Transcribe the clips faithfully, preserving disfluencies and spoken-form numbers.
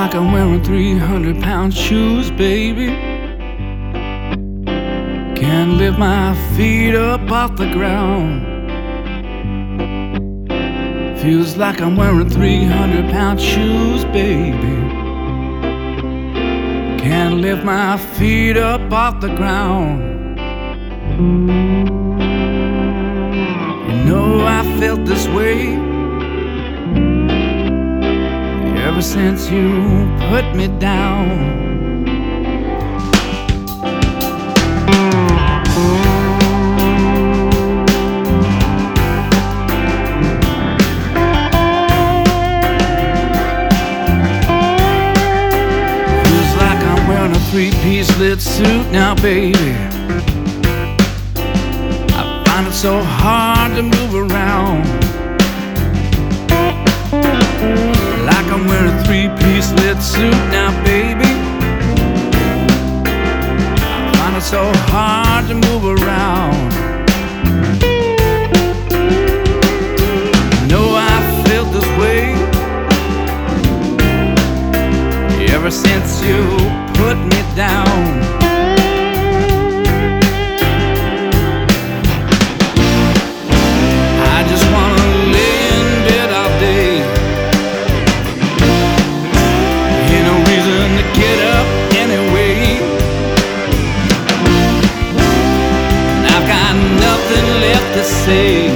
like I'm wearing three hundred pound shoes, baby. Can't lift my feet up off the ground. Feels like I'm wearing three hundred pound shoes, baby. Can't lift my feet up off the ground. You know I felt this way ever since you put me down. Feels like I'm wearing a three-piece lit suit now, baby. I find it so hard to move around. Like I'm wearing a three-piece lit suit now, baby. I find it so hard to move around. Know I felt this way ever since you put me down. I just wanna lay in bed all day. Ain't no reason to get up anyway. And I've got nothing left to say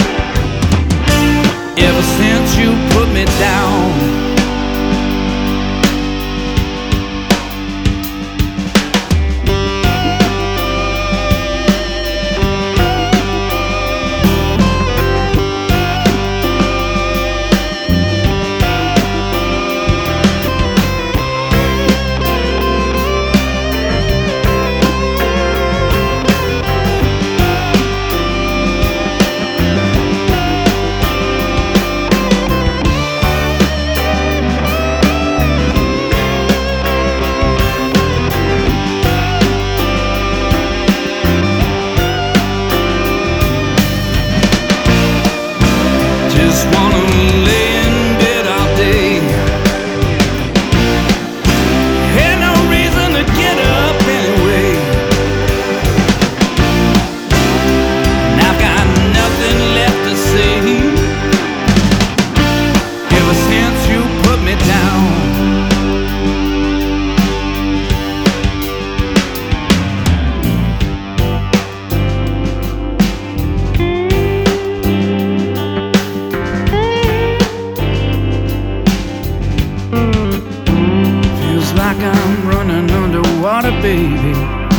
ever since you put me down. Just wanna lay in bed all day. Ain't no reason to get up anyway. And I've got nothing left to say ever since you put me down. Like I'm running underwater, baby.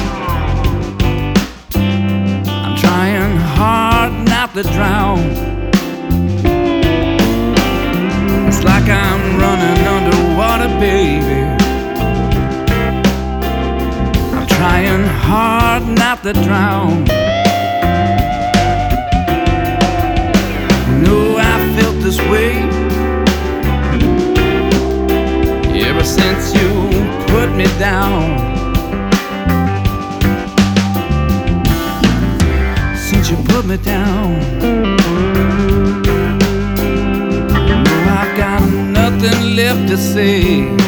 I'm trying hard not to drown. It's like I'm running underwater, baby. I'm trying hard not to drown. No, I felt this way ever since you put me down. Since you put me down, you know I've got nothing left to say